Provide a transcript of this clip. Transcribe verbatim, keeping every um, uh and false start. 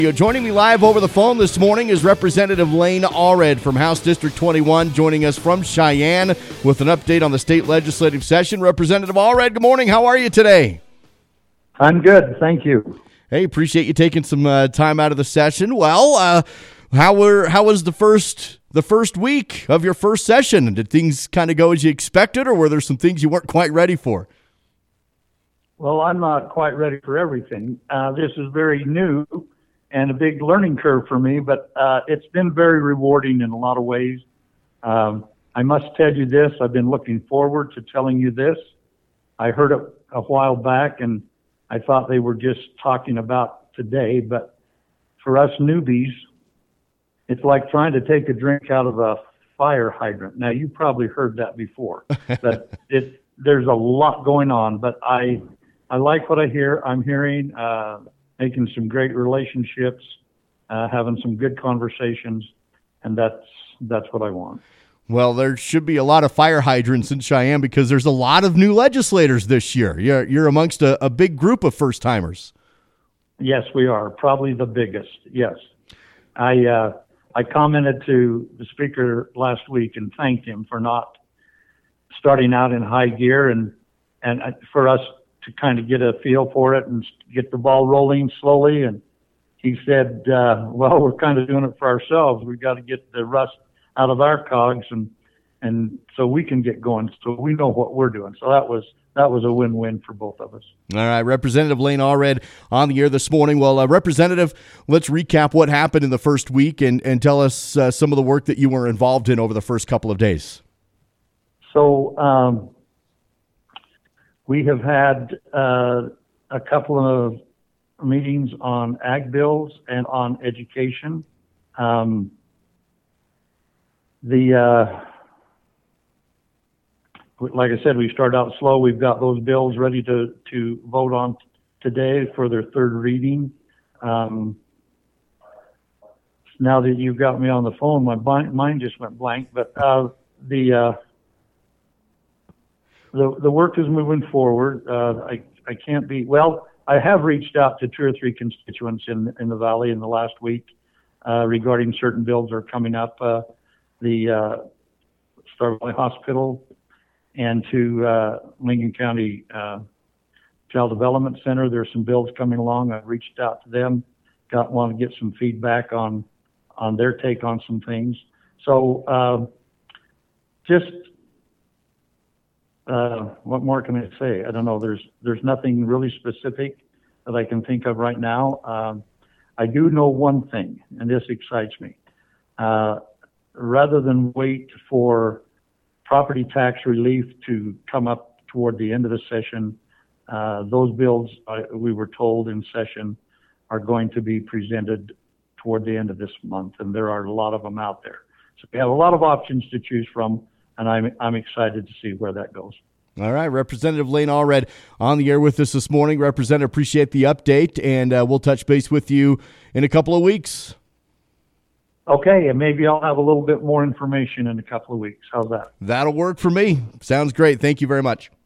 You're joining me live over the phone this morning is Representative Lane Allred from House District twenty-one, joining us from Cheyenne with an update on the state legislative session. Representative Allred, good morning. How are you today? I'm good, thank you. Hey, appreciate you taking some uh, time out of the session. Well, uh, how were how was the first the first week of your first session? Did things kind of go as you expected, or were there some things you weren't quite ready for? Well, I'm not quite ready for everything. Uh, this is very new and a big learning curve for me, but uh, it's been very rewarding in a lot of ways. Um, I must tell you this, I've been looking forward to telling you this. I heard it a while back, and I thought they were just talking about today, but for us newbies, it's like trying to take a drink out of a fire hydrant. Now, you probably heard that before, but it, there's a lot going on, but I, I like what I hear. I'm hearing, uh, making some great relationships, uh, having some good conversations, and that's that's what I want. Well, there should be a lot of fire hydrants in Cheyenne because there's a lot of new legislators this year. You're you're amongst a, a big group of first timers. Yes, we are probably the biggest. Yes, I uh, I commented to the speaker last week and thanked him for not starting out in high gear and and for us to kind of get a feel for it and get the ball rolling slowly. And he said, uh, well, we're kind of doing it for ourselves. We've got to get the rust out of our cogs and, and so we can get going. So we know what we're doing. So that was, that was a win-win for both of us. All right. Representative Lane Allred on the air this morning. Well, uh, Representative, let's recap what happened in the first week and, and tell us uh, some of the work that you were involved in over the first couple of days. So, um, we have had uh, a couple of meetings on ag bills and on education. Um, the uh, like I said, we started out slow. We've got those bills ready to, to vote on today for their third reading. Um, now that you've got me on the phone, my mind just went blank. But uh, the uh, The the work is moving forward. Uh, I I can't be well. I have reached out to two or three constituents in in the valley in the last week uh, regarding certain bills that are coming up. Uh, the uh, Star Valley Hospital and to uh, Lincoln County uh, Child Development Center. There's some bills coming along. I've reached out to them. Got want to get some feedback on on their take on some things. So uh, just. Uh, what more can I say? I don't know. There's there's nothing really specific that I can think of right now. Um, I do know one thing, and this excites me. Uh, rather than wait for property tax relief to come up toward the end of the session, uh, those bills, uh, we were told in session, are going to be presented toward the end of this month, and there are a lot of them out there. So we have a lot of options to choose from. And I'm I'm excited to see where that goes. All right, Representative Lane Allred on the air with us this morning. Representative, appreciate the update, and uh, we'll touch base with you in a couple of weeks. Okay, and maybe I'll have a little bit more information in a couple of weeks. How's that? That'll work for me. Sounds great. Thank you very much.